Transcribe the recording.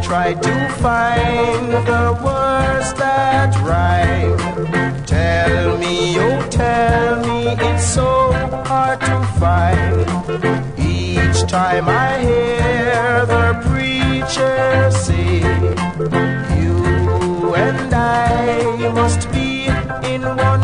try to find the words that rhyme. Tell me, oh tell me, it's so hard to find. Each time I hear the preacher say, you and I must be in one